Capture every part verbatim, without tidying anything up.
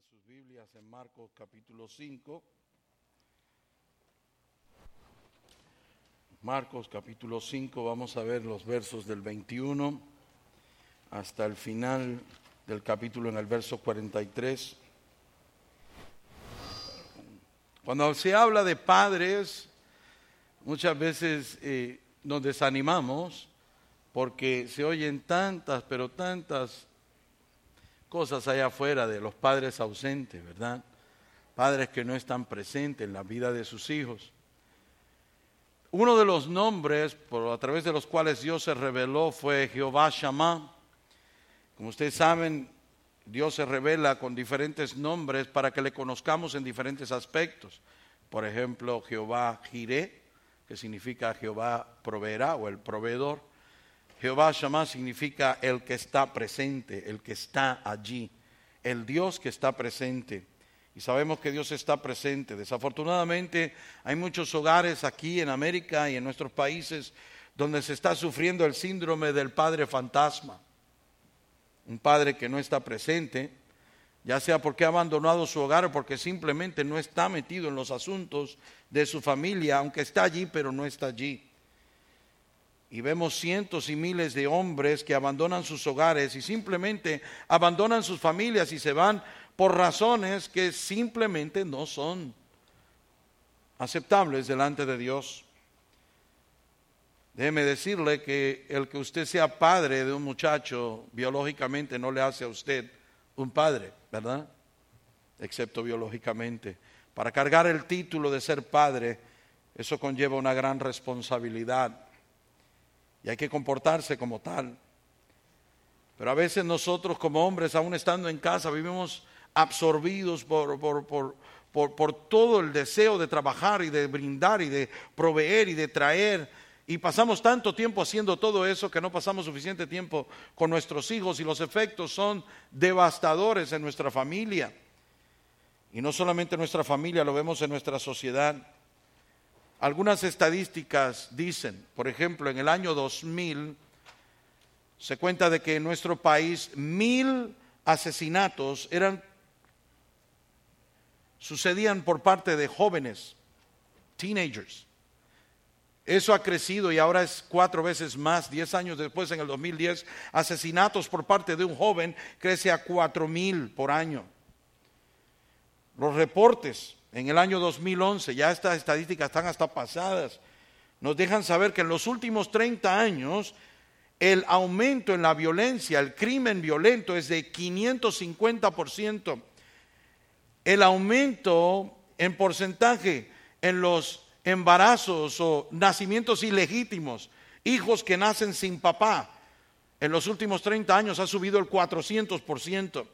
sus Biblias en Marcos capítulo cinco. Marcos capítulo cinco, vamos a ver los versos del veintiuno hasta el final del capítulo en el verso cuarenta y tres. Cuando se habla de padres, muchas veces eh, nos desanimamos porque se oyen tantas, pero tantas cosas allá afuera de los padres ausentes, ¿verdad? Padres que no están presentes en la vida de sus hijos. Uno de los nombres por, a través de los cuales Dios se reveló fue Jehová Shammah. Como ustedes saben, Dios se revela con diferentes nombres para que le conozcamos en diferentes aspectos. Por ejemplo, Jehová Jireh, que significa Jehová proveerá o el proveedor. Jehová Shammah significa el que está presente, el que está allí, el Dios que está presente. Y sabemos que Dios está presente. Desafortunadamente hay muchos hogares aquí en América y en nuestros países donde se está sufriendo el síndrome del padre fantasma. Un padre que no está presente, ya sea porque ha abandonado su hogar o porque simplemente no está metido en los asuntos de su familia, aunque está allí, pero no está allí. Y vemos cientos y miles de hombres que abandonan sus hogares y simplemente abandonan sus familias y se van por razones que simplemente no son aceptables delante de Dios. Déjeme decirle que el que usted sea padre de un muchacho biológicamente no le hace a usted un padre, ¿verdad? Excepto biológicamente. Para cargar el título de ser padre, eso conlleva una gran responsabilidad. Y hay que comportarse como tal. Pero a veces nosotros como hombres, aún estando en casa, vivimos absorbidos por, por, por, por, por todo el deseo de trabajar y de brindar y de proveer y de traer. Y pasamos tanto tiempo haciendo todo eso que no pasamos suficiente tiempo con nuestros hijos y los efectos son devastadores en nuestra familia. Y no solamente en nuestra familia, lo vemos en nuestra sociedad. Algunas estadísticas dicen, por ejemplo, en el año dos mil, se cuenta de que en nuestro país mil asesinatos eran, sucedían por parte de jóvenes, teenagers. Eso ha crecido y ahora es cuatro veces más. Diez años después, en el dos mil diez, asesinatos por parte de un joven crece a cuatro mil por año. Los reportes en el año dos mil once, ya estas estadísticas están hasta pasadas, nos dejan saber que en los últimos treinta años el aumento en la violencia, el crimen violento es de quinientos cincuenta por ciento. El aumento en porcentaje en los embarazos o nacimientos ilegítimos, hijos que nacen sin papá, en los últimos treinta años ha subido el cuatrocientos por ciento.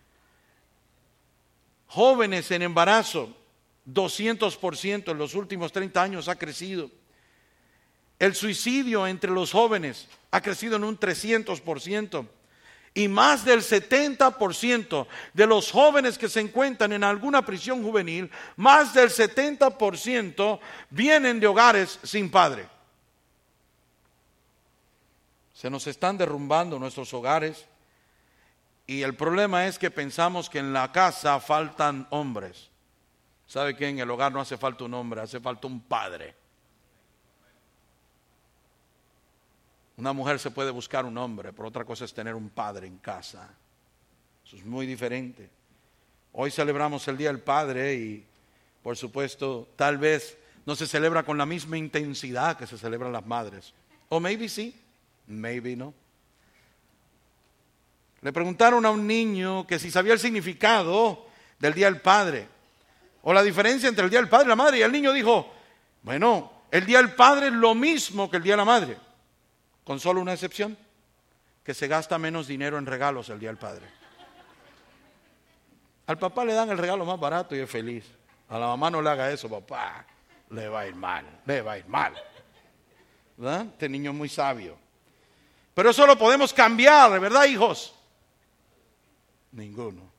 Jóvenes en embarazo, doscientos por ciento en los últimos treinta años ha crecido. El suicidio entre los jóvenes ha crecido en un trescientos por ciento. Y más del setenta por ciento de los jóvenes que se encuentran en alguna prisión juvenil, más del setenta por ciento vienen de hogares sin padre. Se nos están derrumbando nuestros hogares. Y el problema es que pensamos que en la casa faltan hombres. ¿Sabe qué? En el hogar no hace falta un hombre, hace falta un padre. Una mujer se puede buscar un hombre, pero otra cosa es tener un padre en casa. Eso es muy diferente. Hoy celebramos el Día del Padre y, por supuesto, tal vez no se celebra con la misma intensidad que se celebran las madres. O maybe sí, maybe no. Le preguntaron a un niño que si sabía el significado del Día del Padre o la diferencia entre el Día del Padre y la Madre, y el niño dijo, bueno, el Día del Padre es lo mismo que el Día de la Madre, con solo una excepción, que se gasta menos dinero en regalos el Día del Padre. Al papá le dan el regalo más barato y es feliz. A la mamá no le haga eso, papá, le va a ir mal, le va a ir mal. ¿Verdad? Este niño es muy sabio. Pero eso lo podemos cambiar, ¿verdad, hijos? Ninguno.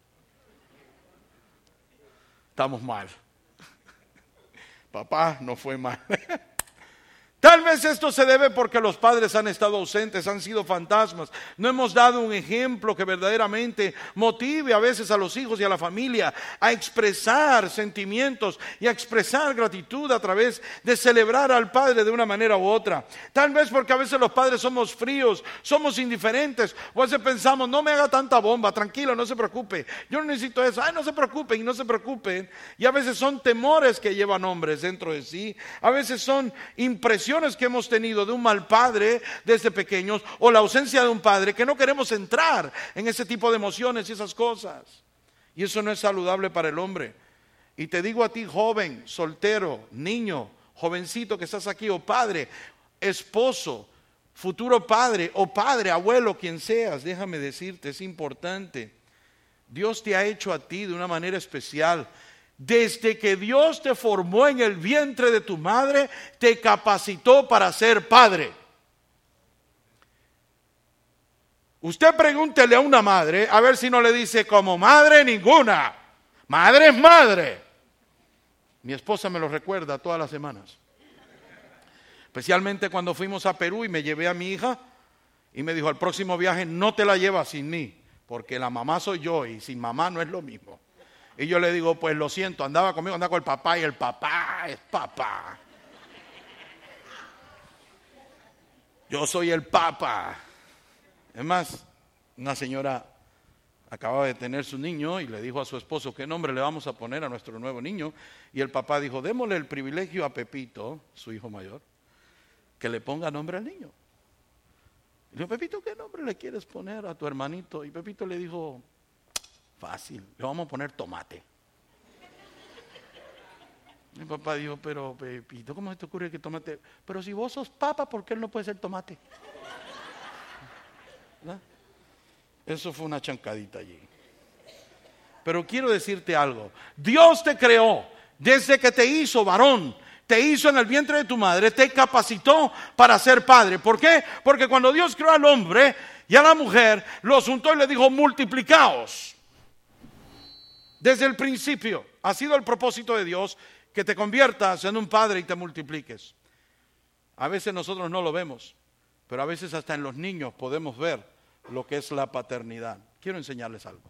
Estamos mal. Papá no fue mal. Tal vez esto se debe porque los padres han estado ausentes, han sido fantasmas. No hemos dado un ejemplo que verdaderamente motive a veces a los hijos y a la familia a expresar sentimientos y a expresar gratitud a través de celebrar al padre de una manera u otra. Tal vez porque a veces los padres somos fríos, somos indiferentes, o a veces pensamos, no me haga tanta bomba, tranquilo, no se preocupe, yo no necesito eso, ay, no se preocupen y no se preocupen. Y a veces son temores que llevan hombres dentro de sí, a veces son impresiones que hemos tenido de un mal padre desde pequeños, o la ausencia de un padre, que no queremos entrar en ese tipo de emociones y esas cosas, y eso no es saludable para el hombre. Y te digo a ti, joven, soltero, niño, jovencito que estás aquí, o padre, esposo, futuro padre, o padre, abuelo, quien seas, déjame decirte, es importante. Dios te ha hecho a ti de una manera especial. Desde que Dios te formó en el vientre de tu madre, te capacitó para ser padre. Usted pregúntele a una madre, a ver si no le dice como madre ninguna. Madre es madre. Mi esposa me lo recuerda todas las semanas. Especialmente cuando fuimos a Perú y me llevé a mi hija y me dijo, al próximo viaje no te la llevas sin mí, porque la mamá soy yo y sin mamá no es lo mismo. Y yo le digo, pues lo siento, andaba conmigo, andaba con el papá y el papá es papá. Yo soy el papá. Es más, una señora acababa de tener su niño y le dijo a su esposo, ¿qué nombre le vamos a poner a nuestro nuevo niño? Y el papá dijo, démosle el privilegio a Pepito, su hijo mayor, que le ponga nombre al niño. Y le dijo, Pepito, ¿qué nombre le quieres poner a tu hermanito? Y Pepito le dijo, fácil, le vamos a poner Tomate. Mi papá dijo, pero Pepito, ¿cómo se te ocurre que Tomate? Pero si vos sos papa, ¿por qué él no puede ser Tomate? ¿Verdad? Eso fue una chancadita allí. Pero quiero decirte algo, Dios te creó desde que te hizo varón, te hizo en el vientre de tu madre, te capacitó para ser padre. ¿Por qué? Porque cuando Dios creó al hombre y a la mujer, los juntó y le dijo, multiplicaos. Desde el principio ha sido el propósito de Dios que te conviertas en un padre y te multipliques. A veces nosotros no lo vemos, pero a veces hasta en los niños podemos ver lo que es la paternidad. Quiero enseñarles algo.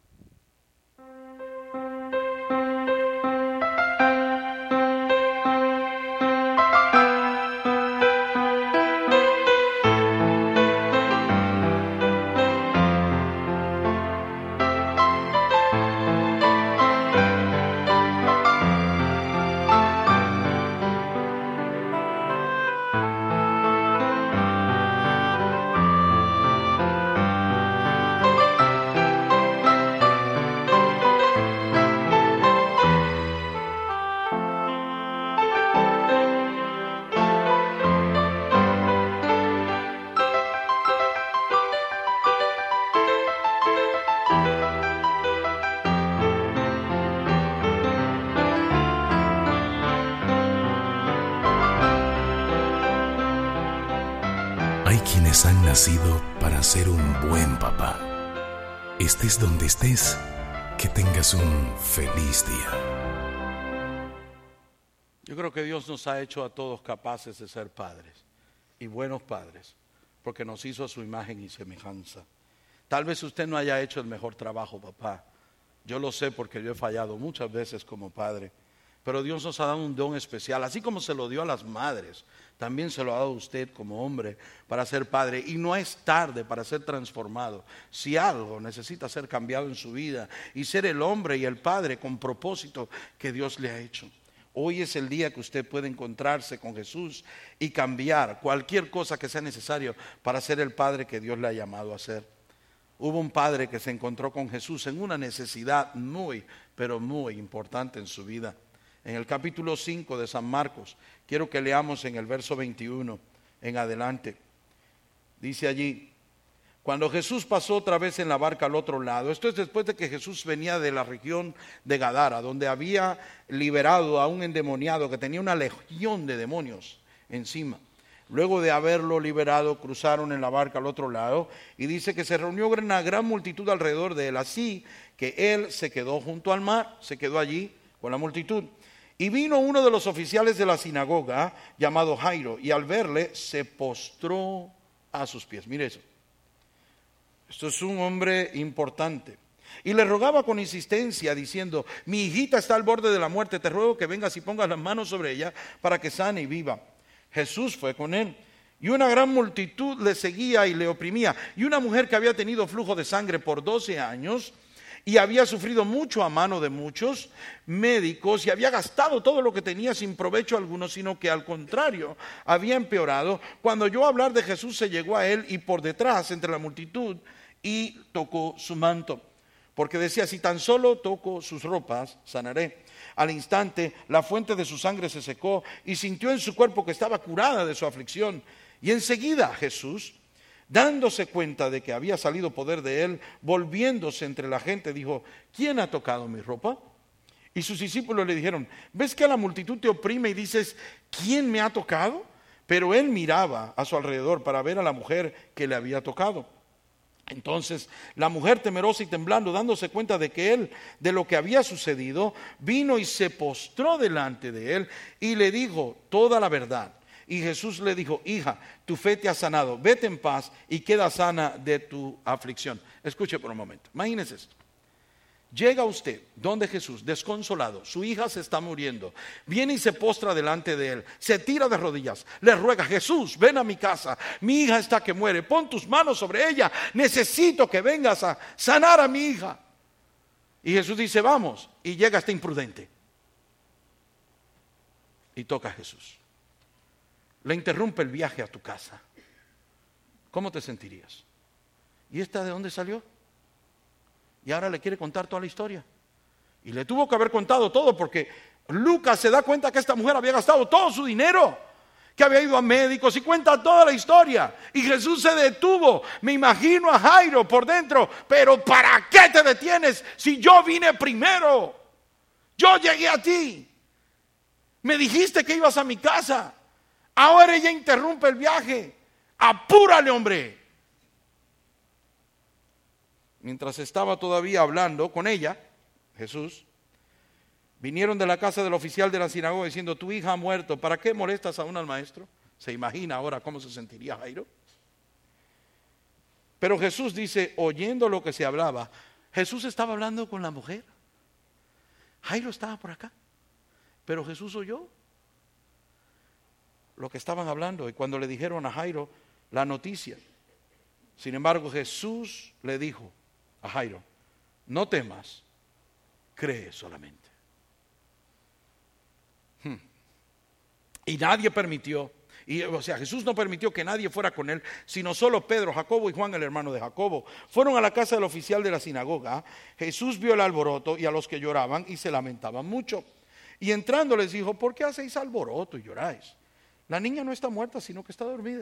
Han nacido para ser un buen papá. Estés donde estés, que tengas un feliz día. Yo creo que Dios nos ha hecho a todos capaces de ser padres y buenos padres, porque nos hizo a su imagen y semejanza. Tal vez usted no haya hecho el mejor trabajo, papá. Yo lo sé porque yo he fallado muchas veces como padre, pero Dios nos ha dado un don especial, así como se lo dio a las madres. También se lo ha dado a usted como hombre para ser padre, y no es tarde para ser transformado. Si algo necesita ser cambiado en su vida y ser el hombre y el padre con propósito que Dios le ha hecho. Hoy es el día que usted puede encontrarse con Jesús y cambiar cualquier cosa que sea necesario para ser el padre que Dios le ha llamado a ser. Hubo un padre que se encontró con Jesús en una necesidad muy, pero muy importante en su vida. En el capítulo cinco de San Marcos, quiero que leamos en el verso veintiuno en adelante. Dice allí, cuando Jesús pasó otra vez en la barca al otro lado, esto es después de que Jesús venía de la región de Gadara, donde había liberado a un endemoniado que tenía una legión de demonios encima. Luego de haberlo liberado, cruzaron en la barca al otro lado, y dice que se reunió una gran multitud alrededor de él, así que él se quedó junto al mar, se quedó allí con la multitud. Y vino uno de los oficiales de la sinagoga, llamado Jairo, y al verle se postró a sus pies. Mire eso. Esto es un hombre importante. Y le rogaba con insistencia, diciendo: mi hijita está al borde de la muerte, te ruego que vengas y pongas las manos sobre ella para que sane y viva. Jesús fue con él. Y una gran multitud le seguía y le oprimía. Y una mujer que había tenido flujo de sangre por doce años y había sufrido mucho a mano de muchos médicos y había gastado todo lo que tenía sin provecho alguno, sino que al contrario había empeorado, cuando oyó hablar de Jesús se llegó a él y por detrás entre la multitud y tocó su manto, porque decía: si tan solo toco sus ropas, sanaré. Al instante la fuente de su sangre se secó y sintió en su cuerpo que estaba curada de su aflicción. Y enseguida Jesús, dándose cuenta de que había salido poder de él, volviéndose entre la gente, dijo: ¿quién ha tocado mi ropa? Y sus discípulos le dijeron: ¿ves que a la multitud te oprime y dices: ¿quién me ha tocado? Pero él miraba a su alrededor para ver a la mujer que le había tocado. Entonces la mujer, temerosa y temblando, dándose cuenta de que él, de lo que había sucedido, vino y se postró delante de él y le dijo toda la verdad. Y Jesús le dijo: hija, tu fe te ha sanado, vete en paz y queda sana de tu aflicción. Escuche por un momento, imagínese esto. Llega usted donde Jesús, desconsolado, su hija se está muriendo, viene y se postra delante de él, se tira de rodillas, le ruega: Jesús, ven a mi casa, mi hija está que muere, pon tus manos sobre ella, necesito que vengas a sanar a mi hija. Y Jesús dice: vamos, y llega este imprudente y toca a Jesús. Le interrumpe el viaje a tu casa. ¿Cómo te sentirías? ¿Y esta de dónde salió? Y ahora le quiere contar toda la historia. Y le tuvo que haber contado todo, porque Lucas se da cuenta que esta mujer había gastado todo su dinero, que había ido a médicos, y cuenta toda la historia. Y Jesús se detuvo. Me imagino a Jairo por dentro: pero ¿para qué te detienes si yo vine primero? Yo llegué a ti. Me dijiste que ibas a mi casa. Ahora ella interrumpe el viaje. Apúrale, hombre. Mientras estaba todavía hablando con ella, Jesús, vinieron de la casa del oficial de la sinagoga diciendo: tu hija ha muerto, ¿para qué molestas aún al maestro? ¿Se imagina ahora cómo se sentiría Jairo? Pero Jesús dice, oyendo lo que se hablaba, Jesús estaba hablando con la mujer. Jairo estaba por acá, pero Jesús oyó lo que estaban hablando, y cuando le dijeron a Jairo la noticia. Sin embargo, Jesús le dijo a Jairo: no temas, cree solamente. Hmm. Y nadie permitió, y, o sea, Jesús no permitió que nadie fuera con él, sino solo Pedro, Jacobo y Juan, el hermano de Jacobo. Fueron a la casa del oficial de la sinagoga. Jesús vio el alboroto y a los que lloraban y se lamentaban mucho. Y entrando les dijo: ¿por qué hacéis alboroto y lloráis? La niña no está muerta, sino que está dormida.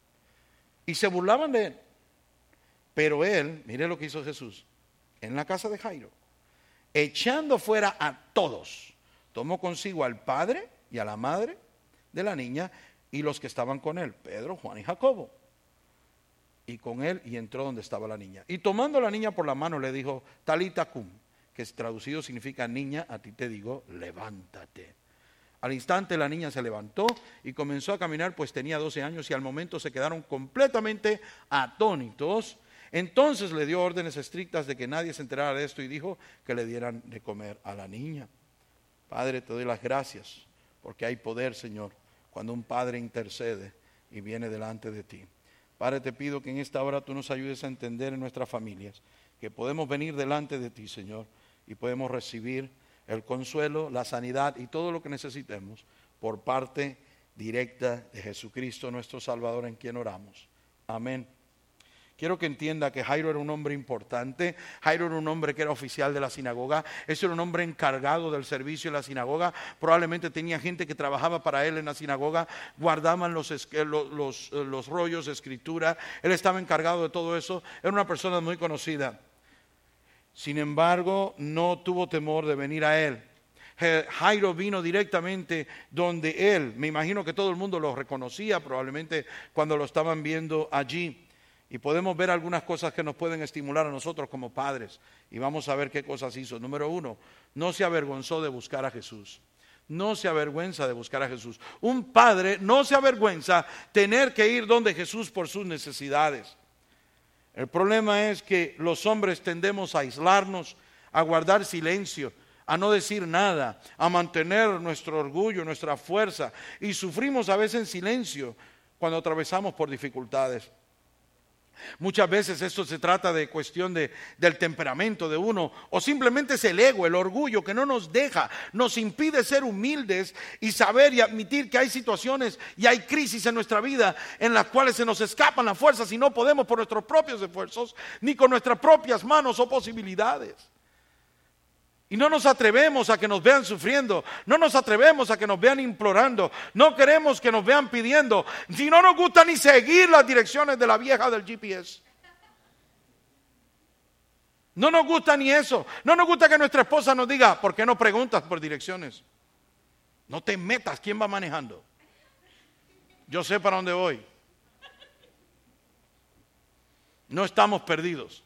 Y se burlaban de él. Pero él, mire lo que hizo Jesús en la casa de Jairo, echando fuera a todos, tomó consigo al padre y a la madre de la niña y los que estaban con él, Pedro, Juan y Jacobo, y con él, y entró donde estaba la niña. Y tomando a la niña por la mano le dijo: Talita cum, que traducido significa: niña, a ti te digo, levántate. Al instante la niña se levantó y comenzó a caminar, pues tenía doce años, y al momento se quedaron completamente atónitos. Entonces le dio órdenes estrictas de que nadie se enterara de esto y dijo que le dieran de comer a la niña. Padre, te doy las gracias porque hay poder, Señor, cuando un padre intercede y viene delante de ti. Padre, te pido que en esta hora tú nos ayudes a entender en nuestras familias que podemos venir delante de ti, Señor, y podemos recibir el consuelo, la sanidad y todo lo que necesitemos por parte directa de Jesucristo, nuestro Salvador, en quien oramos. Amén. Quiero que entienda que Jairo era un hombre importante. Jairo era un hombre que era oficial de la sinagoga. Ese era un hombre encargado del servicio en la sinagoga. Probablemente tenía gente que trabajaba para él en la sinagoga. Guardaban los, los, los, los rollos de escritura. Él estaba encargado de todo eso. Era una persona muy conocida. Sin embargo, no tuvo temor de venir a él. Jairo vino directamente donde él. Me imagino que todo el mundo lo reconocía probablemente cuando lo estaban viendo allí. Y podemos ver algunas cosas que nos pueden estimular a nosotros como padres. Y vamos a ver qué cosas hizo. Número uno, no se avergonzó de buscar a Jesús. no se avergüenza de buscar a Jesús. Un padre no se avergüenza tener que ir donde Jesús por sus necesidades. El problema es que los hombres tendemos a aislarnos, a guardar silencio, a no decir nada, a mantener nuestro orgullo, nuestra fuerza, y sufrimos a veces en silencio cuando atravesamos por dificultades. Muchas veces esto se trata de cuestión de, del temperamento de uno, o simplemente es el ego, el orgullo que no nos deja, nos impide ser humildes y saber y admitir que hay situaciones y hay crisis en nuestra vida en las cuales se nos escapan las fuerzas y no podemos por nuestros propios esfuerzos ni con nuestras propias manos o posibilidades. Y no nos atrevemos a que nos vean sufriendo, no nos atrevemos a que nos vean implorando, no queremos que nos vean pidiendo, si no nos gusta ni seguir las direcciones de la vieja del G P S. No nos gusta ni eso, no nos gusta que nuestra esposa nos diga, ¿por qué no preguntas por direcciones? No te metas, ¿quién va manejando? Yo sé para dónde voy. No estamos perdidos.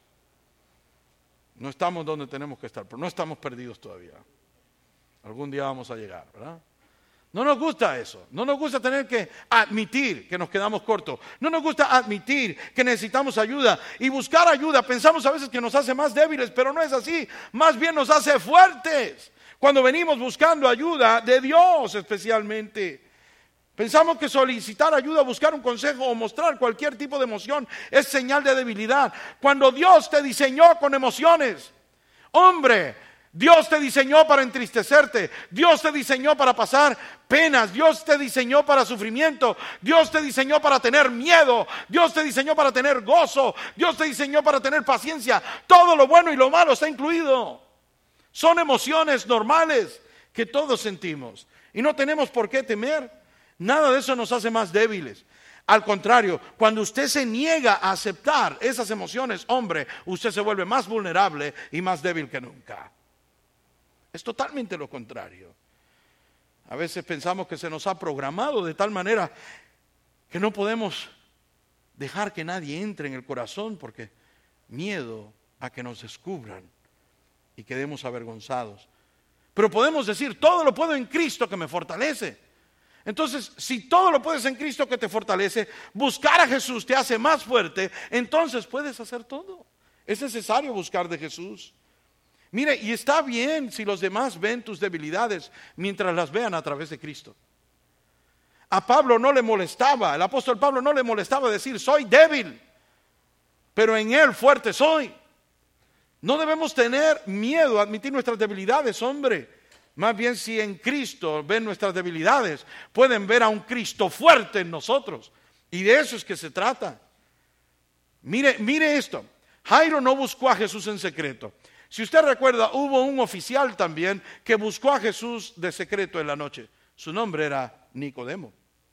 No estamos donde tenemos que estar, pero no estamos perdidos todavía. Algún día vamos a llegar, ¿verdad? No nos gusta eso, no nos gusta tener que admitir que nos quedamos cortos, no nos gusta admitir que necesitamos ayuda y buscar ayuda. Pensamos a veces que nos hace más débiles, pero no es así, más bien nos hace fuertes. Cuando venimos buscando ayuda de Dios especialmente. Pensamos que solicitar ayuda, buscar un consejo o mostrar cualquier tipo de emoción es señal de debilidad. Cuando Dios te diseñó con emociones, hombre, Dios te diseñó para entristecerte, Dios te diseñó para pasar penas, Dios te diseñó para sufrimiento, Dios te diseñó para tener miedo, Dios te diseñó para tener gozo, Dios te diseñó para tener paciencia. Todo lo bueno y lo malo está incluido. Son emociones normales que todos sentimos y no tenemos por qué temer. Nada de eso nos hace más débiles. Al contrario, cuando usted se niega a aceptar esas emociones, hombre, usted se vuelve más vulnerable y más débil que nunca. Es totalmente lo contrario. A veces pensamos que se nos ha programado de tal manera que no podemos dejar que nadie entre en el corazón porque miedo a que nos descubran y quedemos avergonzados. Pero podemos decir, todo lo puedo en Cristo que me fortalece. Entonces, si todo lo puedes en Cristo que te fortalece, buscar a Jesús te hace más fuerte, entonces puedes hacer todo. Es necesario buscar de Jesús. Mire, y está bien si los demás ven tus debilidades mientras las vean a través de Cristo. A Pablo no le molestaba, el apóstol Pablo no le molestaba decir, soy débil, pero en él fuerte soy. No debemos tener miedo a admitir nuestras debilidades, hombre. Más bien si en Cristo ven nuestras debilidades, pueden ver a un Cristo fuerte en nosotros. Y de eso es que se trata. Mire, mire esto. Jairo no buscó a Jesús en secreto. Si usted recuerda, hubo un oficial también que buscó a Jesús de secreto en la noche. Su nombre era Nicodemo.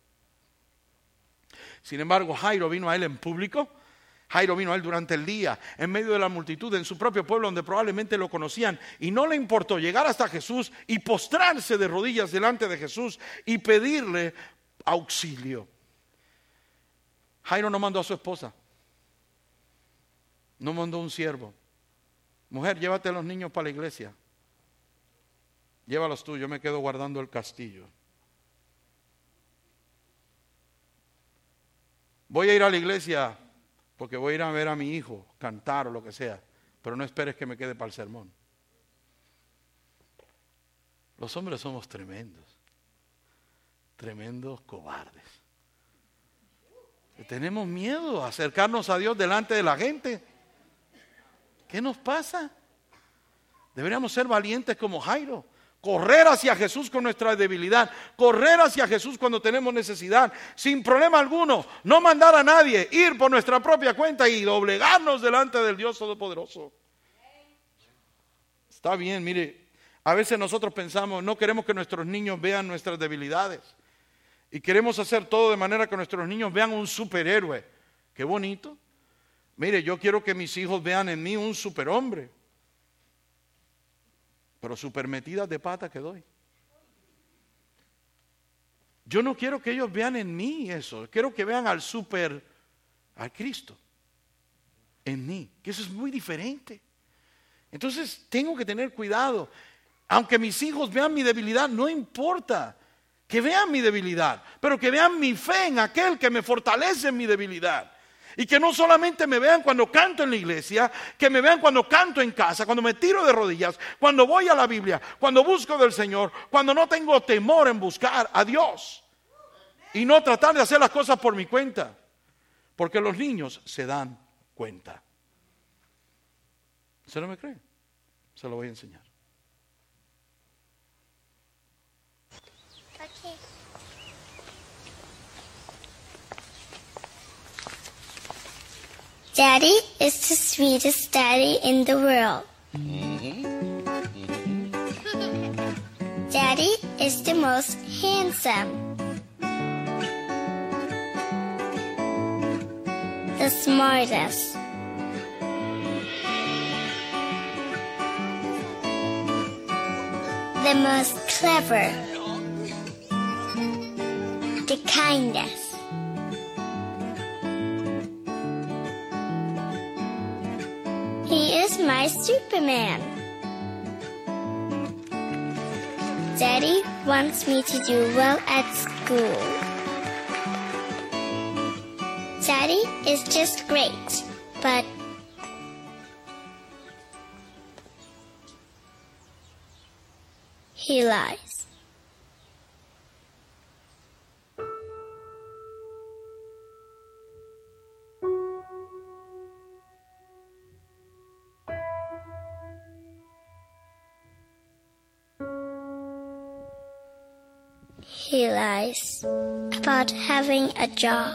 Sin embargo, Jairo vino a él en público. Jairo vino a él durante el día, en medio de la multitud, en su propio pueblo donde probablemente lo conocían, y no le importó llegar hasta Jesús y postrarse de rodillas delante de Jesús y pedirle auxilio. Jairo no mandó a su esposa, no mandó un siervo. Mujer, llévate a los niños para la iglesia. Llévalos tú, yo me quedo guardando el castillo. Voy a ir a la iglesia porque voy a ir a ver a mi hijo cantar o lo que sea, pero no esperes que me quede para el sermón. Los hombres somos tremendos, tremendos cobardes. Tenemos miedo a acercarnos a Dios delante de la gente. ¿Qué nos pasa? Deberíamos ser valientes como Jairo. Correr hacia Jesús con nuestra debilidad, correr hacia Jesús cuando tenemos necesidad, sin problema alguno, no mandar a nadie, ir por nuestra propia cuenta y doblegarnos delante del Dios Todopoderoso. Está bien, mire, a veces nosotros pensamos, no queremos que nuestros niños vean nuestras debilidades y queremos hacer todo de manera que nuestros niños vean un superhéroe. Qué bonito. Mire, yo quiero que mis hijos vean en mí un superhombre. Pero super metidas de pata que doy. Yo no quiero que ellos vean en mí eso. Quiero que vean al super, al Cristo en mí. Que eso es muy diferente. Entonces tengo que tener cuidado. Aunque mis hijos vean mi debilidad, no importa. Que vean mi debilidad, pero que vean mi fe en aquel que me fortalece en mi debilidad. Y que no solamente me vean cuando canto en la iglesia, que me vean cuando canto en casa, cuando me tiro de rodillas, cuando voy a la Biblia, cuando busco del Señor, cuando no tengo temor en buscar a Dios. Y no tratar de hacer las cosas por mi cuenta. Porque los niños se dan cuenta. ¿Se no me cree? Se lo voy a enseñar. Okay. Daddy is the sweetest daddy in the world. Daddy is the most handsome, the smartest, the most clever, the kindest. He is my Superman. Daddy wants me to do well at school. Daddy is just great, but he lies. He lies about having a job.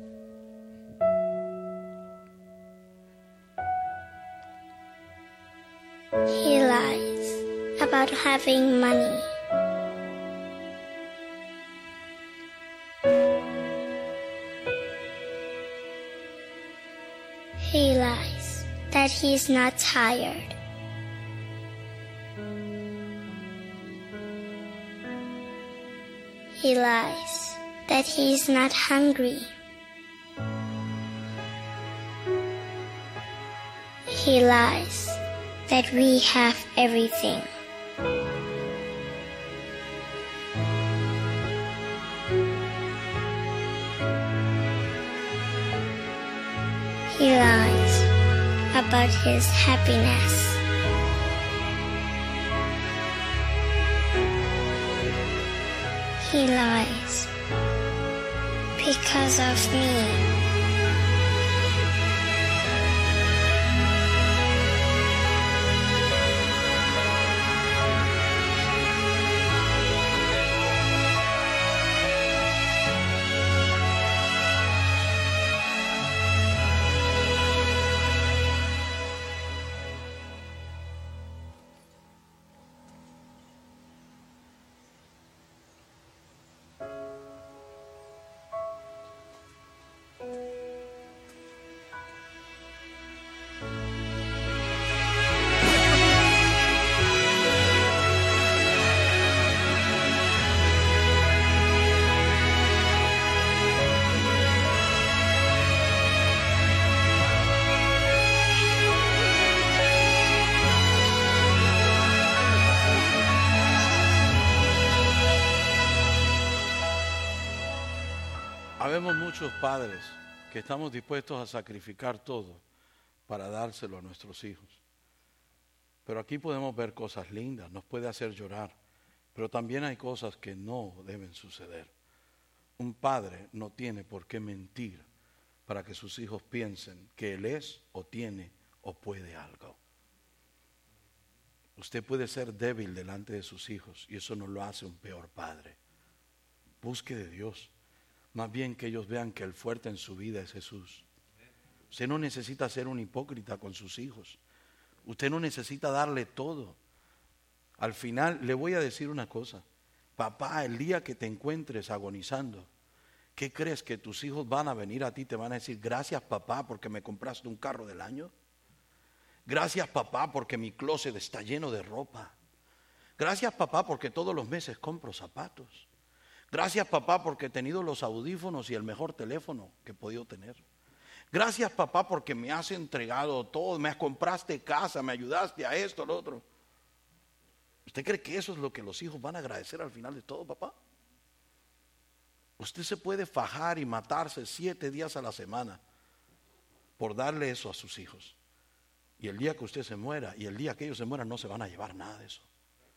He lies about having money. He lies that he's not tired. He lies that he's not hungry. He lies that we have everything. He lies about his happiness. He lies because of me. Habemos muchos padres que estamos dispuestos a sacrificar todo para dárselo a nuestros hijos. Pero aquí podemos ver cosas lindas, nos puede hacer llorar, pero también hay cosas que no deben suceder. Un padre no tiene por qué mentir para que sus hijos piensen que él es o tiene o puede algo. Usted puede ser débil delante de sus hijos y eso no lo hace un peor padre. Busque de Dios. Más bien que ellos vean que el fuerte en su vida es Jesús. Usted no necesita ser un hipócrita con sus hijos. Usted no necesita darle todo. Al final le voy a decir una cosa. Papá, el día que te encuentres agonizando, ¿qué crees que tus hijos van a venir a ti? Te van a decir, gracias papá porque me compraste un carro del año. Gracias papá porque mi closet está lleno de ropa. Gracias papá porque todos los meses compro zapatos. Gracias papá porque he tenido los audífonos y el mejor teléfono que he podido tener. Gracias papá porque me has entregado todo, me has compraste casa, me ayudaste a esto, a lo otro. ¿Usted cree que eso es lo que los hijos van a agradecer al final de todo, papá? Usted se puede fajar y matarse siete días a la semana por darle eso a sus hijos. Y el día que usted se muera y el día que ellos se mueran no se van a llevar nada de eso.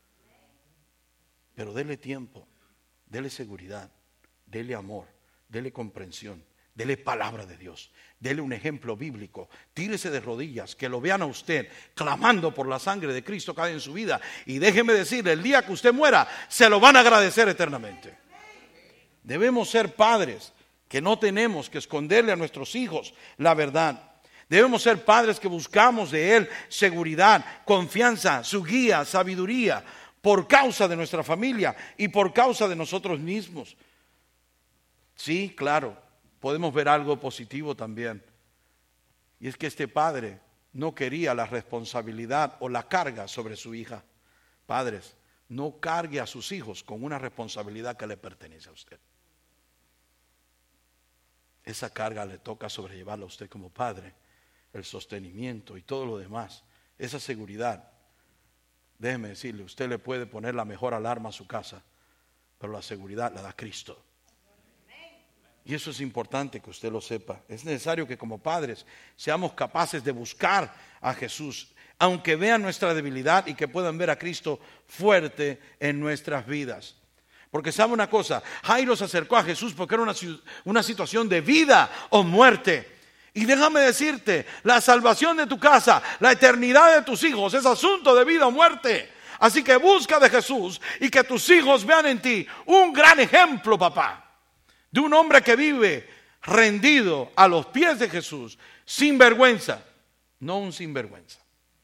Pero dele tiempo, dele seguridad, dele amor, dele comprensión, dele palabra de Dios, dele un ejemplo bíblico, tírese de rodillas, que lo vean a usted clamando por la sangre de Cristo cada en su vida. Y déjeme decirle, el día que usted muera, se lo van a agradecer eternamente. Debemos ser padres que no tenemos que esconderle a nuestros hijos la verdad. Debemos ser padres que buscamos de Él seguridad, confianza, su guía, sabiduría, por causa de nuestra familia y por causa de nosotros mismos. Sí, claro, podemos ver algo positivo también. Y es que este padre no quería la responsabilidad o la carga sobre su hija. Padres, no cargue a sus hijos con una responsabilidad que le pertenece a usted. Esa carga le toca sobrellevarla a usted como padre, el sostenimiento y todo lo demás, esa seguridad. Déjeme decirle, usted le puede poner la mejor alarma a su casa, pero la seguridad la da Cristo. Y eso es importante que usted lo sepa. Es necesario que como padres seamos capaces de buscar a Jesús, aunque vean nuestra debilidad y que puedan ver a Cristo fuerte en nuestras vidas. Porque sabe una cosa, Jairo se acercó a Jesús porque era una, una situación de vida o muerte. Y déjame decirte, la salvación de tu casa, la eternidad de tus hijos es asunto de vida o muerte. Así que busca de Jesús y que tus hijos vean en ti un gran ejemplo, papá, de un hombre que vive rendido a los pies de Jesús, sin vergüenza, no un sinvergüenza.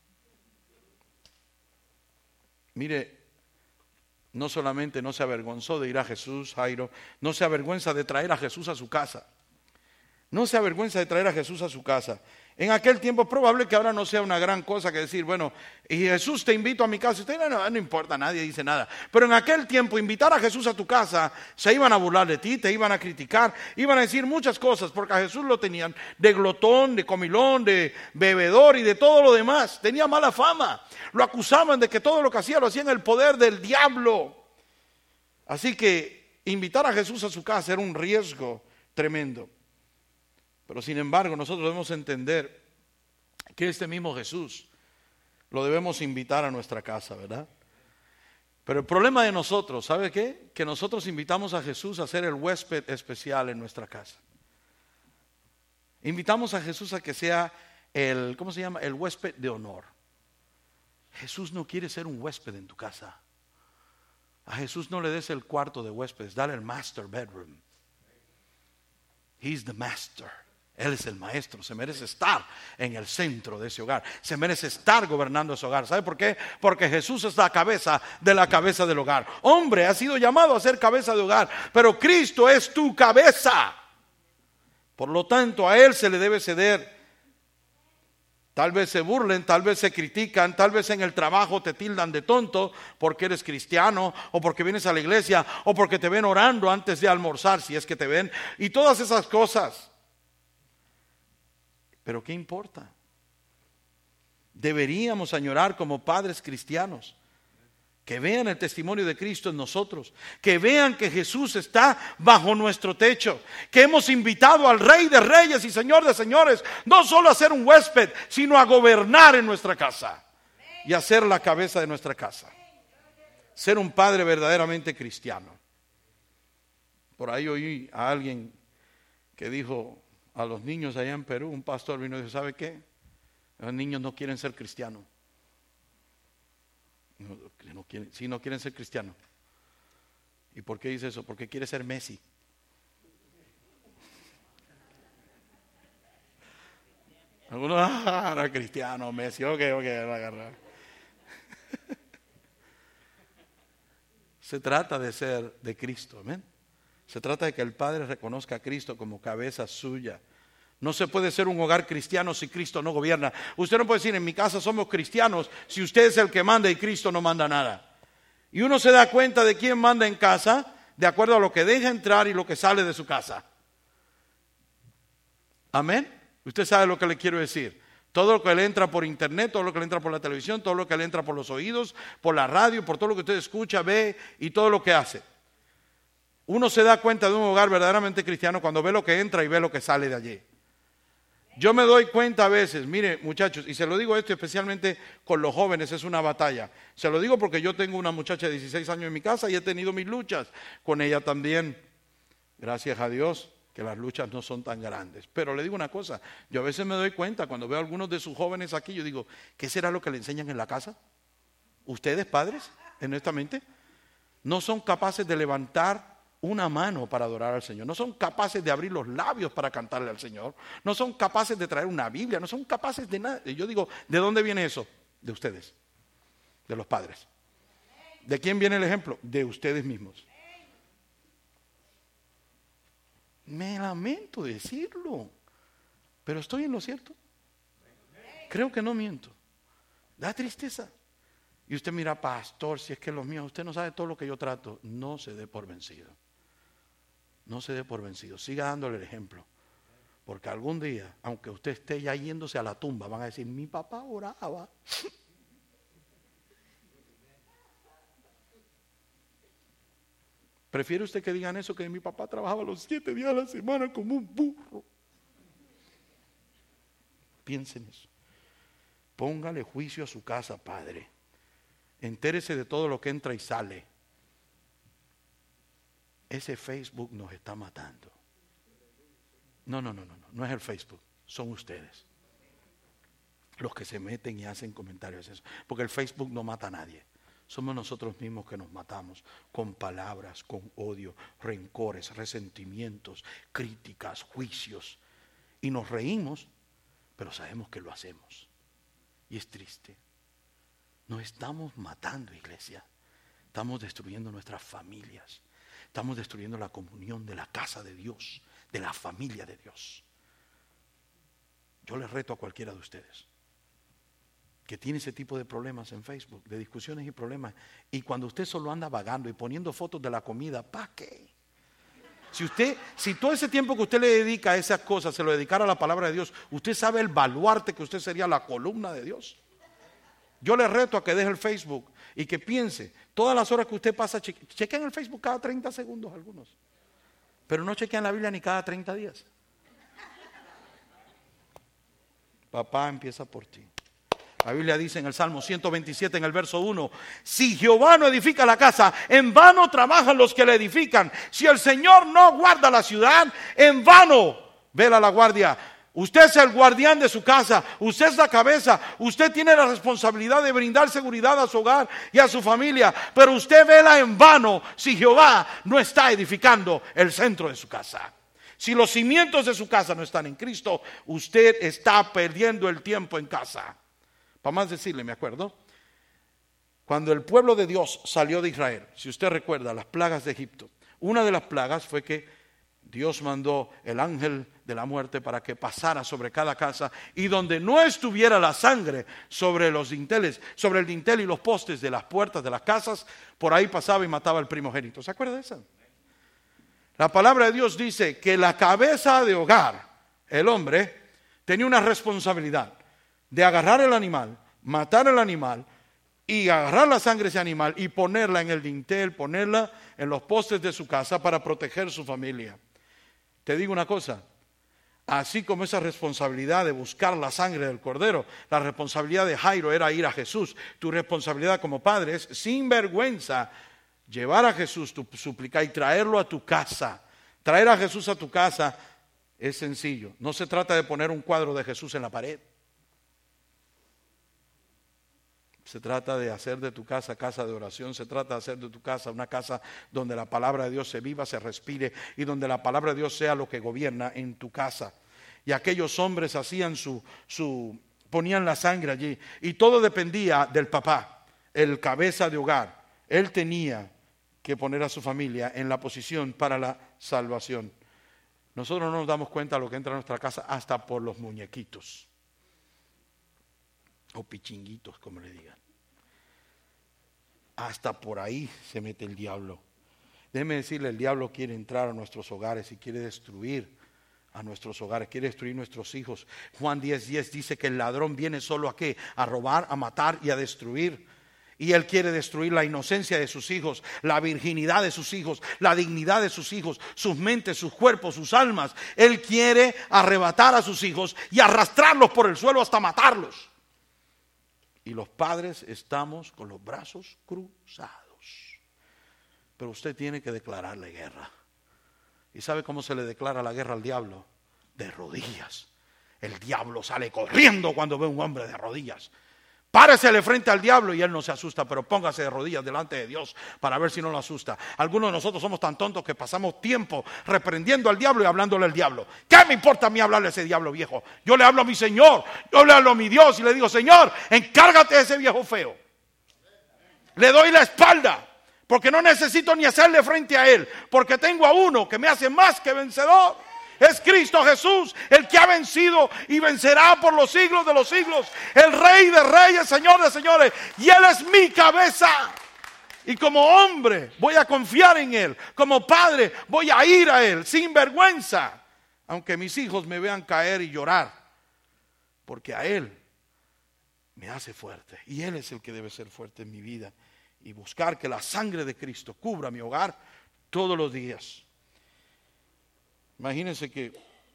Mire, no solamente no se avergonzó de ir a Jesús, Jairo, no se avergüenza de traer a Jesús a su casa. No se avergüenza de traer a Jesús a su casa. En aquel tiempo es probable que ahora no sea una gran cosa que decir, bueno, y Jesús te invito a mi casa. Usted no, no, no importa, nadie dice nada. Pero en aquel tiempo invitar a Jesús a tu casa, se iban a burlar de ti, te iban a criticar, iban a decir muchas cosas, porque a Jesús lo tenían de glotón, de comilón, de bebedor y de todo lo demás. Tenía mala fama. Lo acusaban de que todo lo que hacía lo hacía en el poder del diablo. Así que invitar a Jesús a su casa era un riesgo tremendo. Pero sin embargo, nosotros debemos entender que este mismo Jesús lo debemos invitar a nuestra casa, ¿verdad? Pero el problema de nosotros, ¿sabe qué? Que nosotros invitamos a Jesús a ser el huésped especial en nuestra casa. Invitamos a Jesús a que sea el, ¿cómo se llama? El huésped de honor. Jesús no quiere ser un huésped en tu casa. A Jesús no le des el cuarto de huéspedes, dale el master bedroom. He's the master. Él es el maestro, se merece estar en el centro de ese hogar, se merece estar gobernando ese hogar. ¿Sabe por qué? Porque Jesús es la cabeza de la cabeza del hogar. Hombre, ha sido llamado a ser cabeza de hogar, pero Cristo es tu cabeza. Por lo tanto, a Él se le debe ceder. Tal vez se burlen, tal vez se critican, tal vez en el trabajo te tildan de tonto porque eres cristiano o porque vienes a la iglesia o porque te ven orando antes de almorzar, si es que te ven, y todas esas cosas. Pero ¿qué importa? Deberíamos añorar como padres cristianos que vean el testimonio de Cristo en nosotros, que vean que Jesús está bajo nuestro techo, que hemos invitado al Rey de Reyes y Señor de Señores, no solo a ser un huésped, sino a gobernar en nuestra casa y a ser la cabeza de nuestra casa. Ser un padre verdaderamente cristiano. Por ahí oí a alguien que dijo a los niños allá en Perú, un pastor vino y dijo, ¿sabe qué? Los niños no quieren ser cristianos. No, no quieren, sí, no quieren ser cristianos. ¿Y por qué dice eso? Porque quiere ser Messi. Algunos, ah, era cristiano, Messi, ok, ok, va a agarrar. Se trata de ser de Cristo, amén. Se trata de que el Padre reconozca a Cristo como cabeza suya. No se puede ser un hogar cristiano si Cristo no gobierna. Usted no puede decir, en mi casa somos cristianos, si usted es el que manda y Cristo no manda nada. Y uno se da cuenta de quién manda en casa de acuerdo a lo que deja entrar y lo que sale de su casa. Amén. Usted sabe lo que le quiero decir. Todo lo que le entra por internet, todo lo que le entra por la televisión, todo lo que le entra por los oídos, por la radio, por todo lo que usted escucha, ve y todo lo que hace. Uno se da cuenta de un hogar verdaderamente cristiano cuando ve lo que entra y ve lo que sale de allí. Yo me doy cuenta a veces, mire muchachos, y se lo digo esto especialmente con los jóvenes, es una batalla. Se lo digo porque yo tengo una muchacha de dieciséis años en mi casa y he tenido mis luchas con ella también. Gracias a Dios que las luchas no son tan grandes. Pero le digo una cosa, yo a veces me doy cuenta cuando veo a algunos de sus jóvenes aquí, yo digo, ¿qué será lo que le enseñan en la casa? ¿Ustedes, padres, honestamente? No son capaces de levantar una mano para adorar al Señor, no son capaces de abrir los labios para cantarle al Señor, no son capaces de traer una Biblia, no son capaces de nada. Y yo digo, ¿de dónde viene eso? De ustedes, de los padres. ¿De quién viene el ejemplo? De ustedes mismos. Me lamento decirlo, pero estoy en lo cierto. Creo que no miento. Da tristeza. Y usted mira, pastor, si es que los míos, usted no sabe todo lo que yo trato. No se dé por vencido. No se dé por vencido. Siga dándole el ejemplo. Porque algún día, aunque usted esté ya yéndose a la tumba, van a decir, mi papá oraba. ¿Prefiere usted que digan eso que mi papá trabajaba los siete días a la semana como un burro? Piensen eso. Póngale juicio a su casa, padre. Entérese de todo lo que entra y sale. Ese Facebook nos está matando. No, no, no, no, no, no es el Facebook, son ustedes los que se meten y hacen comentarios eso. Porque el Facebook no mata a nadie. Somos nosotros mismos que nos matamos con palabras, con odio, rencores, resentimientos, críticas, juicios. Y nos reímos, pero sabemos que lo hacemos. Y es triste. Nos estamos matando, iglesia. Estamos destruyendo nuestras familias. Estamos destruyendo la comunión de la casa de Dios, de la familia de Dios. Yo les reto a cualquiera de ustedes que tiene ese tipo de problemas en Facebook, de discusiones y problemas, y cuando usted solo anda vagando y poniendo fotos de la comida, ¿para qué? Si usted, si todo ese tiempo que usted le dedica a esas cosas se lo dedicara a la palabra de Dios, usted sabe el baluarte que usted sería la columna de Dios. Yo le reto a que deje el Facebook y que piense, todas las horas que usted pasa, cheque, chequean el Facebook cada treinta segundos algunos, pero no chequean la Biblia ni cada treinta días. Papá empieza por ti. La Biblia dice en el Salmo ciento veintisiete, en el verso uno, si Jehová no edifica la casa, en vano trabajan los que la edifican. Si el Señor no guarda la ciudad, en vano vela la guardia. Usted es el guardián de su casa, usted es la cabeza, usted tiene la responsabilidad de brindar seguridad a su hogar y a su familia, pero usted vela en vano si Jehová no está edificando el centro de su casa. Si los cimientos de su casa no están en Cristo, usted está perdiendo el tiempo en casa. Para más decirle, me acuerdo, cuando el pueblo de Dios salió de Israel, si usted recuerda las plagas de Egipto, una de las plagas fue que Dios mandó el ángel de la muerte para que pasara sobre cada casa y donde no estuviera la sangre sobre los dinteles, sobre el dintel y los postes de las puertas de las casas, por ahí pasaba y mataba al primogénito. ¿Se acuerda de eso? La palabra de Dios dice que la cabeza de hogar, el hombre, tenía una responsabilidad de agarrar el animal, matar el animal y agarrar la sangre de ese animal y ponerla en el dintel, ponerla en los postes de su casa para proteger su familia. Te digo una cosa, así como esa responsabilidad de buscar la sangre del cordero, la responsabilidad de Jairo era ir a Jesús. Tu responsabilidad como padre es, sin vergüenza, llevar a Jesús tu súplica y traerlo a tu casa. Traer a Jesús a tu casa es sencillo. No se trata de poner un cuadro de Jesús en la pared. Se trata de hacer de tu casa casa de oración, se trata de hacer de tu casa una casa donde la palabra de Dios se viva, se respire y donde la palabra de Dios sea lo que gobierna en tu casa. Y aquellos hombres hacían su, su, ponían la sangre allí y todo dependía del papá, el cabeza de hogar. Él tenía que poner a su familia en la posición para la salvación. Nosotros no nos damos cuenta de lo que entra a nuestra casa hasta por los muñequitos. O pichinguitos, como le digan. Hasta por ahí se mete el diablo. Déjeme decirle, el diablo quiere entrar a nuestros hogares y quiere destruir a nuestros hogares, quiere destruir nuestros hijos. Juan diez diez dice que el ladrón viene solo a qué, a robar, a matar y a destruir. Y él quiere destruir la inocencia de sus hijos, la virginidad de sus hijos, la dignidad de sus hijos, sus mentes, sus cuerpos, sus almas. Él quiere arrebatar a sus hijos y arrastrarlos por el suelo hasta matarlos. Y los padres estamos con los brazos cruzados. Pero usted tiene que declararle guerra. ¿Y sabe cómo se le declara la guerra al diablo? De rodillas. El diablo sale corriendo cuando ve un hombre de rodillas. Páresele frente al diablo y él no se asusta, pero póngase de rodillas delante de Dios para ver si no lo asusta. Algunos de nosotros somos tan tontos que pasamos tiempo reprendiendo al diablo y hablándole al diablo. ¿Qué me importa a mí hablarle a ese diablo viejo? Yo le hablo a mi Señor, yo le hablo a mi Dios y le digo, Señor, encárgate de ese viejo feo. Le doy la espalda porque no necesito ni hacerle frente a él, porque tengo a uno que me hace más que vencedor. Es Cristo Jesús, el que ha vencido y vencerá por los siglos de los siglos. El Rey de reyes, Señor de señores. Y Él es mi cabeza. Y como hombre voy a confiar en Él. Como padre voy a ir a Él sin vergüenza. Aunque mis hijos me vean caer y llorar. Porque a Él me hace fuerte. Y Él es el que debe ser fuerte en mi vida. Y buscar que la sangre de Cristo cubra mi hogar todos los días. Imagínense que,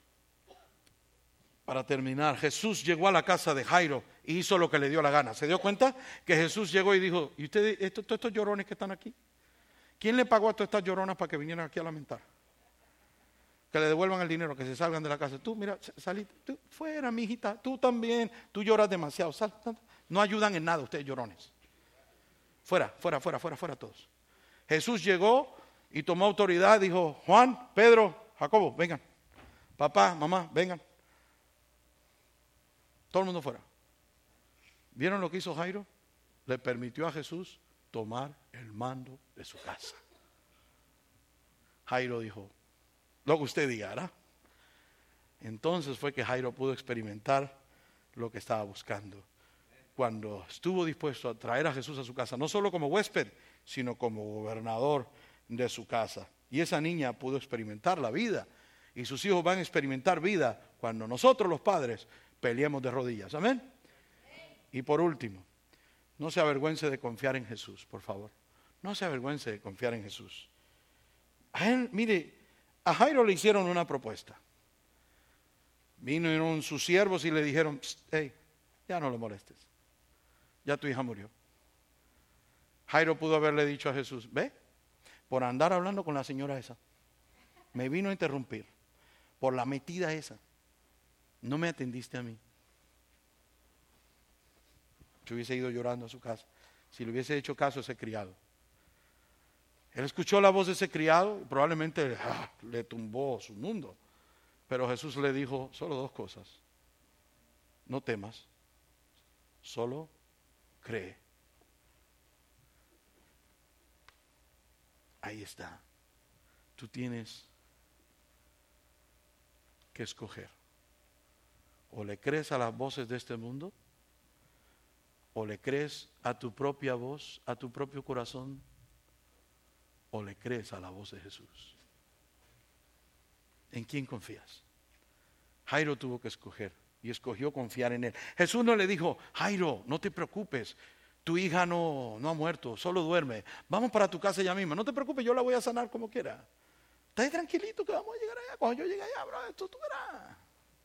para terminar, Jesús llegó a la casa de Jairo y hizo lo que le dio la gana. ¿Se dio cuenta? Que Jesús llegó y dijo, ¿y ustedes, estos, todos estos llorones que están aquí? ¿Quién le pagó a todas estas lloronas para que vinieran aquí a lamentar? Que le devuelvan el dinero, que se salgan de la casa. Tú, mira, salí, tú, fuera, mijita, tú también, tú lloras demasiado. Sal, sal. No ayudan en nada ustedes llorones. Fuera, fuera, fuera, fuera, fuera todos. Jesús llegó y tomó autoridad, dijo, Juan, Pedro, Jacobo, vengan. Papá, mamá, vengan. Todo el mundo fuera. ¿Vieron lo que hizo Jairo? Le permitió a Jesús tomar el mando de su casa. Jairo dijo, lo que usted diga, ¿verdad? Entonces fue que Jairo pudo experimentar lo que estaba buscando. Cuando estuvo dispuesto a traer a Jesús a su casa, no solo como huésped, sino como gobernador de su casa. Y esa niña pudo experimentar la vida. Y sus hijos van a experimentar vida cuando nosotros los padres peleemos de rodillas. Amén. Y por último, no se avergüence de confiar en Jesús, por favor. No se avergüence de confiar en Jesús. A él, mire, a Jairo le hicieron una propuesta. Vinieron sus siervos y le dijeron, hey, ya no lo molestes. Ya tu hija murió. Jairo pudo haberle dicho a Jesús, ve, por andar hablando con la señora esa, me vino a interrumpir, por la metida esa, no me atendiste a mí. Yo hubiese ido llorando a su casa, si le hubiese hecho caso a ese criado. Él escuchó la voz de ese criado y probablemente ah, le tumbó su mundo. Pero Jesús le dijo solo dos cosas. No temas, solo cree. Ahí está. Tú tienes que escoger. O le crees a las voces de este mundo, o le crees a tu propia voz, a tu propio corazón, o le crees a la voz de Jesús. ¿En quién confías? Jairo tuvo que escoger y escogió confiar en él. Jesús no le dijo, Jairo, no te preocupes, tu hija no, no ha muerto, solo duerme. Vamos para tu casa ya misma. No te preocupes, yo la voy a sanar como quiera. Estás tranquilito que vamos a llegar allá. Cuando yo llegue allá, bro, esto tú verás.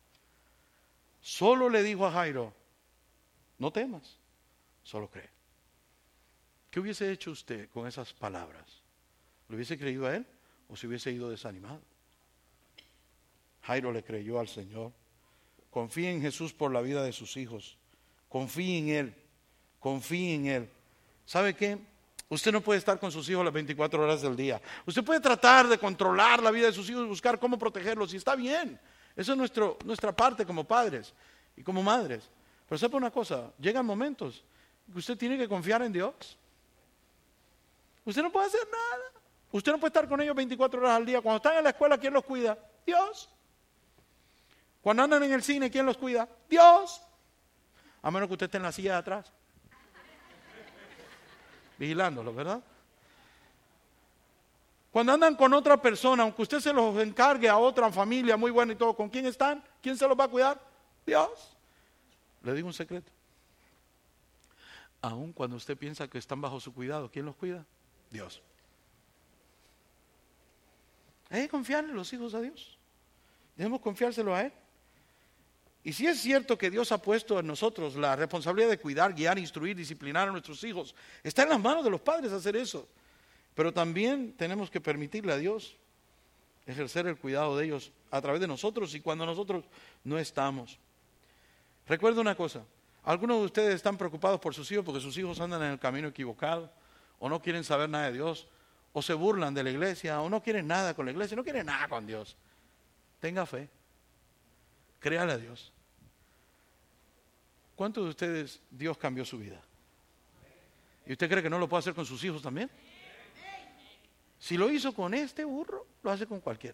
Solo le dijo a Jairo, no temas, solo cree. ¿Qué hubiese hecho usted con esas palabras? ¿Le hubiese creído a él o se hubiese ido desanimado? Jairo le creyó al Señor. Confíe en Jesús por la vida de sus hijos. Confíe en Él. Confíe en Él. ¿Sabe qué? Usted no puede estar con sus hijos las veinticuatro horas del día. Usted puede tratar de controlar la vida de sus hijos y buscar cómo protegerlos. Y está bien. Eso es nuestro, nuestra parte como padres y como madres. Pero sepa una cosa. Llegan momentos que usted tiene que confiar en Dios. Usted no puede hacer nada. Usted no puede estar con ellos veinticuatro horas al día. Cuando están en la escuela, ¿quién los cuida? Dios. Cuando andan en el cine, ¿quién los cuida? Dios. A menos que usted esté en la silla de atrás, vigilándolos, ¿verdad? Cuando andan con otra persona, aunque usted se los encargue a otra familia muy buena y todo, ¿con quién están? ¿Quién se los va a cuidar? Dios. Le digo un secreto. Aun cuando usted piensa que están bajo su cuidado, ¿quién los cuida? Dios. Hay que confiarle los hijos a Dios. Debemos confiárselo a Él. Y si es cierto que Dios ha puesto en nosotros la responsabilidad de cuidar, guiar, instruir, disciplinar a nuestros hijos, está en las manos de los padres hacer eso. Pero también tenemos que permitirle a Dios ejercer el cuidado de ellos a través de nosotros y cuando nosotros no estamos. Recuerda una cosa, algunos de ustedes están preocupados por sus hijos porque sus hijos andan en el camino equivocado o no quieren saber nada de Dios o se burlan de la iglesia o no quieren nada con la iglesia, no quieren nada con Dios. Tenga fe, créale a Dios. ¿Cuántos de ustedes Dios cambió su vida? ¿Y usted cree que no lo puede hacer con sus hijos también? Si lo hizo con este burro, lo hace con cualquiera.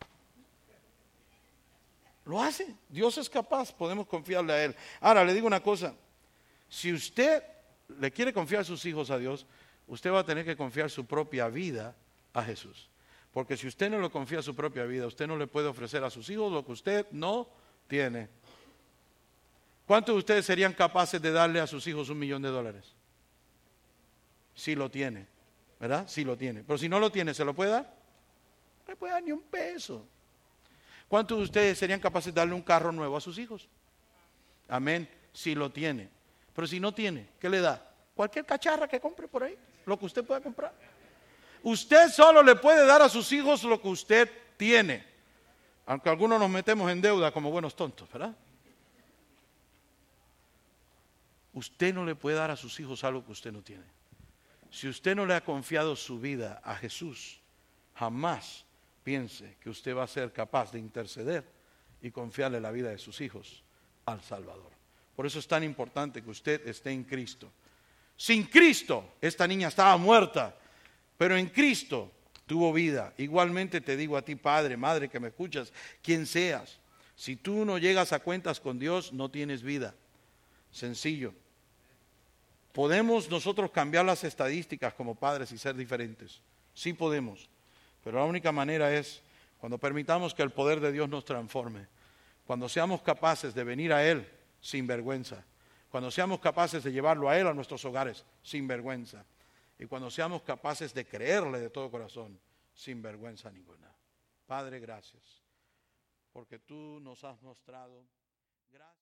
Lo hace. Dios es capaz, podemos confiarle a Él. Ahora, le digo una cosa. Si usted le quiere confiar sus hijos a Dios, usted va a tener que confiar su propia vida a Jesús. Porque si usted no le confía su propia vida, usted no le puede ofrecer a sus hijos lo que usted no tiene. ¿Cuántos de ustedes serían capaces de darle a sus hijos un millón de dólares? Si lo tiene. ¿Verdad? Sí lo tiene. Pero si no lo tiene, ¿se lo puede dar? No le puede dar ni un peso. ¿Cuántos de ustedes serían capaces de darle un carro nuevo a sus hijos? Amén. Si lo tiene. Pero si no tiene, ¿qué le da? Cualquier cacharra que compre por ahí, lo que usted pueda comprar. Usted solo le puede dar a sus hijos lo que usted tiene. Aunque algunos nos metemos en deuda como buenos tontos, ¿verdad? Usted no le puede dar a sus hijos algo que usted no tiene. Si usted no le ha confiado su vida a Jesús, jamás piense que usted va a ser capaz de interceder y confiarle la vida de sus hijos al Salvador. Por eso es tan importante que usted esté en Cristo. Sin Cristo, esta niña estaba muerta, pero en Cristo tuvo vida. Igualmente te digo a ti, padre, madre, que me escuchas, quien seas, si tú no llegas a cuentas con Dios, no tienes vida. Sencillo. ¿Podemos nosotros cambiar las estadísticas como padres y ser diferentes? Sí podemos, pero la única manera es cuando permitamos que el poder de Dios nos transforme, cuando seamos capaces de venir a Él sin vergüenza, cuando seamos capaces de llevarlo a Él a nuestros hogares sin vergüenza y cuando seamos capaces de creerle de todo corazón sin vergüenza ninguna. Padre, gracias, porque tú nos has mostrado gracias.